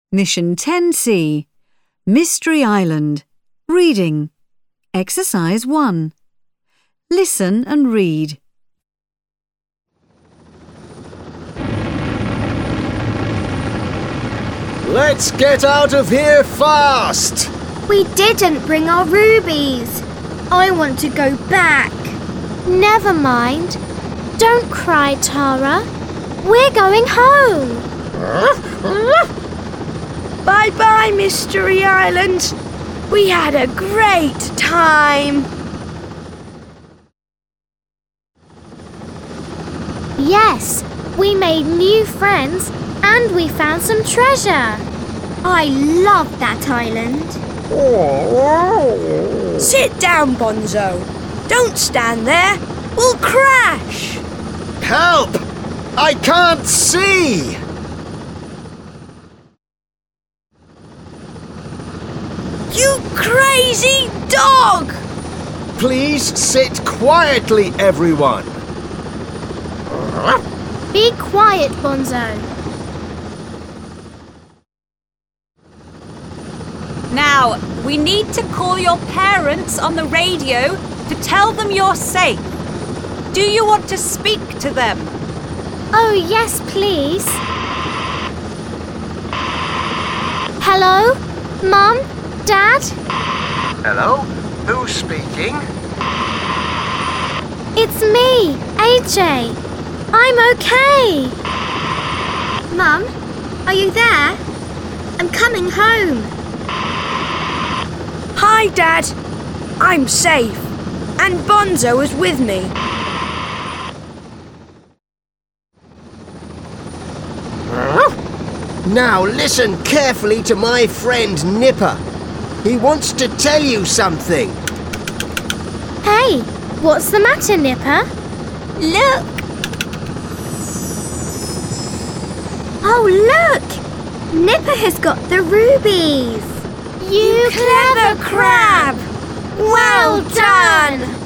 Mission 10C. Mystery Island. Reading. Exercise 1. Listen and read. Let's get out of here fast! We didn't bring our rubies. I want to go back. Never mind. Don't cry, Tara. We're going home. Bye-bye, Mystery Island. We had a great time. Yes, we made new friends and we found some treasure. I love that island. Sit down, Bonzo. Don't stand there. We'll crash. Help! I can't see! You crazy dog! Please sit quietly, everyone. Be quiet, Bonzo. Now, we need to call your parents on the radio to tell them you're safe. Do you want to speak to them? Oh, yes, please. Hello? Mum? Dad? Hello? Who's speaking? It's me, AJ. I'm okay. Mum, are you there? I'm coming home. Hi, Dad. I'm safe. And Bonzo is with me. Now listen carefully to my friend Nipper. He wants to tell you something. Hey, what's the matter, Nipper? Look. Oh, look. Nipper has got the rubies. You Clever crab! Well done!